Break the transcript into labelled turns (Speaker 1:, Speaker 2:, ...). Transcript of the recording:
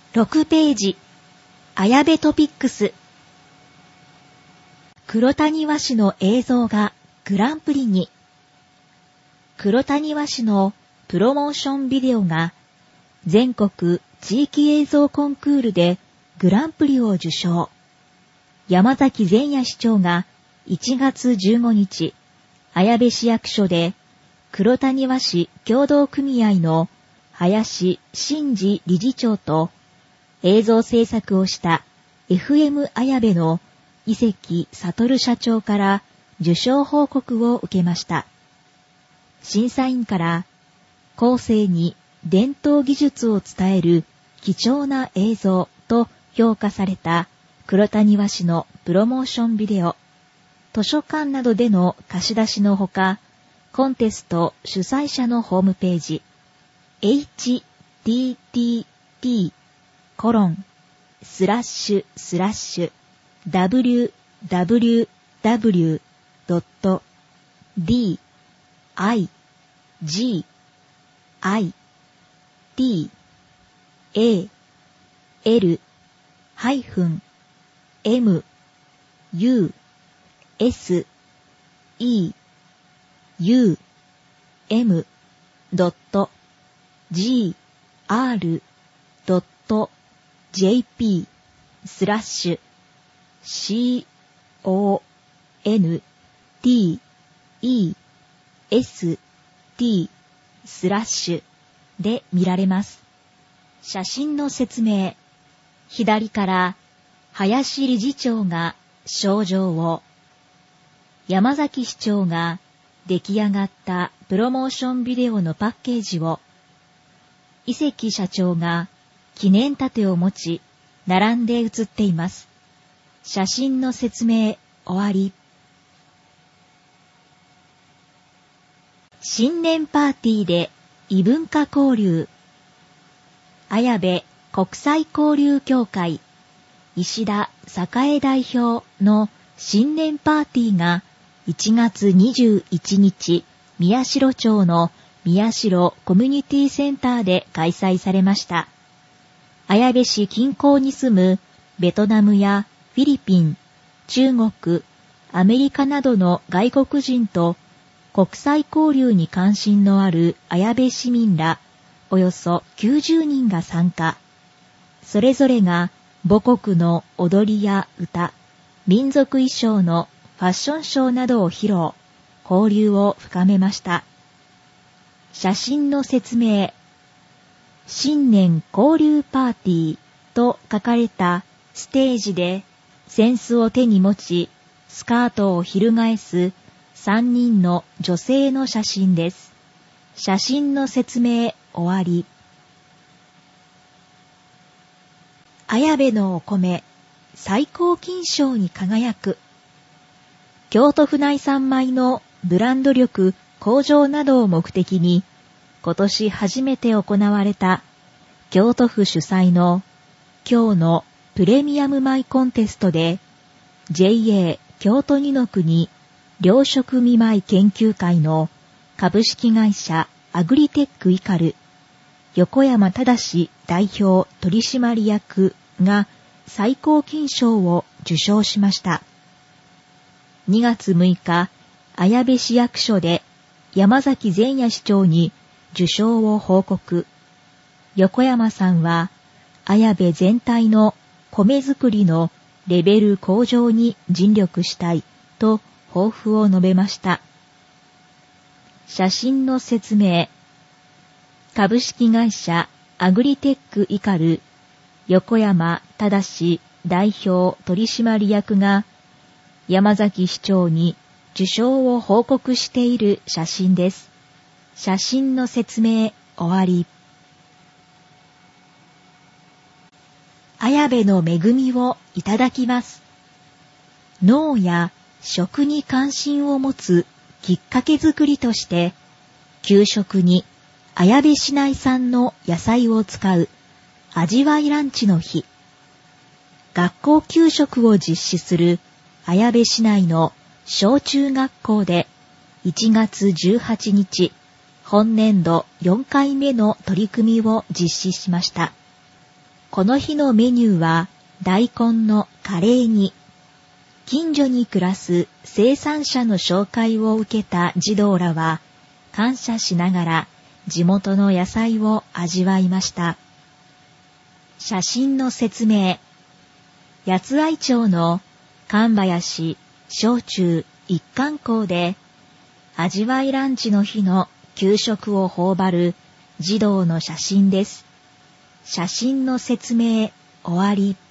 Speaker 1: 6ページ、綾部トピックス。黒谷和紙の映像がグランプリに。黒谷和紙のプロモーションビデオが全国地域映像コンクールでグランプリを受賞。山崎善也市長が1月15日、綾部市役所で黒谷和紙協同組合の林真二理事長と映像制作をした FM 綾部の伊関悟社長から受賞報告を受けました。審査員から後世に伝統技術を伝える貴重な映像と評価された黒谷和紙のプロモーションビデオ、図書館などでの貸し出しのほか、コンテスト主催者のホームページ、www.dit/contest/deで見られます。写真の説明。左から林理事長が賞状を、山崎市長が出来上がったプロモーションビデオのパッケージを、伊関社長が記念盾を持ち並んで写っています。写真の説明終わり。新年パーティーで異文化交流。綾部国際交流協会石田栄代表の新年パーティーが1月21日、宮代町の宮代コミュニティセンターで開催されました。綾部市近郊に住むベトナムやフィリピン、中国、アメリカなどの外国人と国際交流に関心のある綾部市民らおよそ90人が参加。それぞれが母国の踊りや歌、民族衣装のファッションショーなどを披露、交流を深めました。写真の説明。新年交流パーティーと書かれたステージで扇子を手に持ち、スカートを翻す3人の女性の写真です。写真の説明終わり。綾部のお米、最高金賞に輝く。京都府内産米のブランド力向上などを目的に、今年初めて行われた京都府主催の京のプレミアム米コンテストで、JA 京都二の国糧食見米研究会の株式会社アグリテックイカル、横山忠代表取締役が最高金賞を受賞しました。2月6日、綾部市役所で山崎善也市長に受賞を報告。横山さんは、綾部全体の米作りのレベル向上に尽力したいと抱負を述べました。写真の説明。株式会社アグリテックイカル横山忠代表取締役が山崎市長に受賞を報告している写真です。写真の説明終わり。綾部の恵みをいただきます。農や食に関心を持つきっかけ作りとして、給食に綾部市内産の野菜を使う味わいランチの日、学校給食を実施する綾部市内の小中学校で1月18日、本年度4回目の取り組みを実施しました。 この日のメニューは大根のカレーに、近所に暮らす生産者の紹介を受けた児童らは感謝しながら地元の野菜を味わいました。写真の説明。八愛町の神林小中一貫校で味わいランチの日の給食を頬張る児童の写真です。写真の説明終わり。